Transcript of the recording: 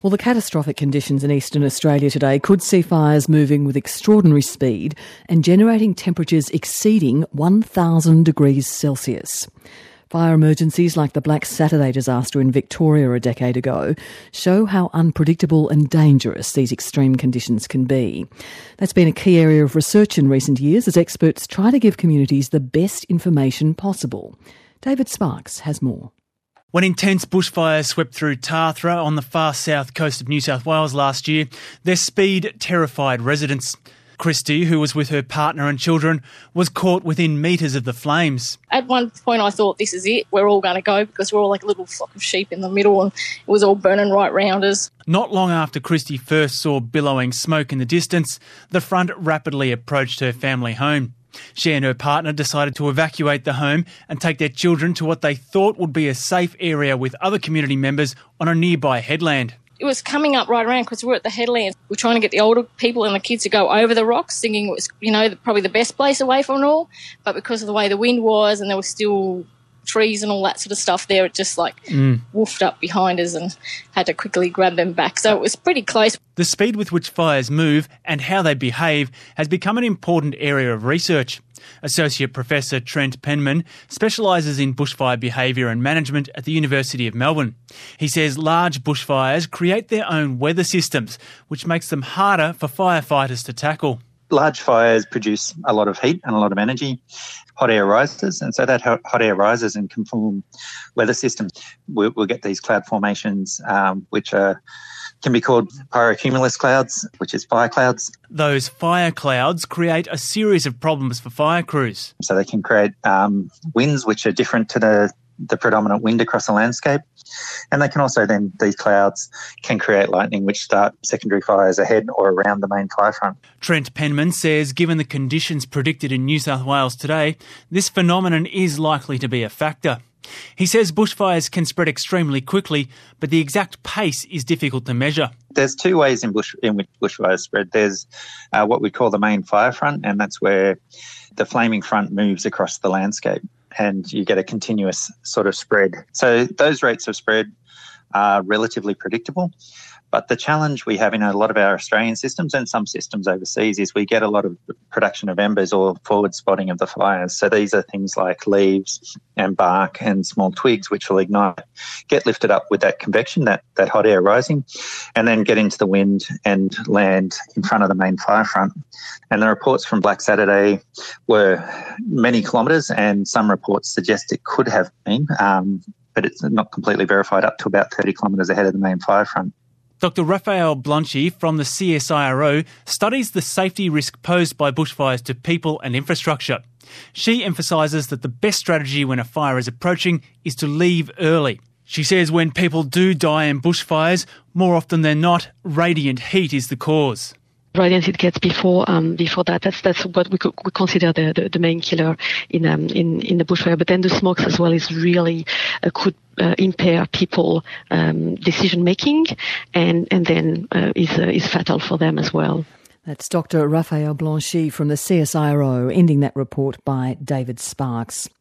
Well, the catastrophic conditions in eastern Australia today could see fires moving with extraordinary speed and generating temperatures exceeding 1,000 degrees Celsius. Fire emergencies like the Black Saturday disaster in Victoria a decade ago show how unpredictable and dangerous these extreme conditions can be. That's been a key area of research in recent years as experts try to give communities the best information possible. David Sparks has more. When intense bushfires swept through Tathra on the far south coast of New South Wales last year, their speed terrified residents. Christy, who was with her partner and children, was caught within metres of the flames. At one point I thought, this is it, we're all going to go, because we're all like a little flock of sheep in the middle and it was all burning right round us. Not long after Christy first saw billowing smoke in the distance, the front rapidly approached her family home. She and her partner decided to evacuate the home and take their children to what they thought would be a safe area with other community members on a nearby headland. It was coming up right around because we're at the headland. We're trying to get the older people and the kids to go over the rocks, thinking it was, probably the best place away from it all. But because of the way the wind was and there were still trees and all that sort of stuff there, it just woofed up behind us and had to quickly grab them back. So it was pretty close. The speed with which fires move and how they behave has become an important area of research. Associate Professor Trent Penman specialises in bushfire behaviour and management at the University of Melbourne. He says large bushfires create their own weather systems, which makes them harder for firefighters to tackle. Large fires produce a lot of heat and a lot of energy. Hot air rises, and so that hot air rises and can form weather systems. We'll get these cloud formations, which can be called pyrocumulus clouds, which is fire clouds. Those fire clouds create a series of problems for fire crews. So they can create winds which are different to the predominant wind across the landscape. And they can also then, these clouds can create lightning which start secondary fires ahead or around the main fire front. Trent Penman says given the conditions predicted in New South Wales today, this phenomenon is likely to be a factor. He says bushfires can spread extremely quickly, but the exact pace is difficult to measure. There's two ways in which bushfires spread. There's what we call the main fire front, and that's where the flaming front moves across the landscape and you get a continuous sort of spread. So those rates of spread are relatively predictable. But the challenge we have in a lot of our Australian systems and some systems overseas is we get a lot of production of embers or forward spotting of the fires. So these are things like leaves and bark and small twigs which will ignite, get lifted up with that convection, that hot air rising, and then get into the wind and land in front of the main fire front. And the reports from Black Saturday were many kilometres, and some reports suggest it could have been, but it's not completely verified, up to about 30 kilometres ahead of the main fire front. Dr Raphael Blanchy from the CSIRO studies the safety risk posed by bushfires to people and infrastructure. She emphasises that the best strategy when a fire is approaching is to leave early. She says when people do die in bushfires, more often than not, radiant heat is the cause. Radiance it gets before that. That's what we consider the main killer in the bushfire. But then the smokes as well is really could impair people decision making, and then is fatal for them as well. That's Dr Raphael Blanchy from the CSIRO, ending that report by David Sparks.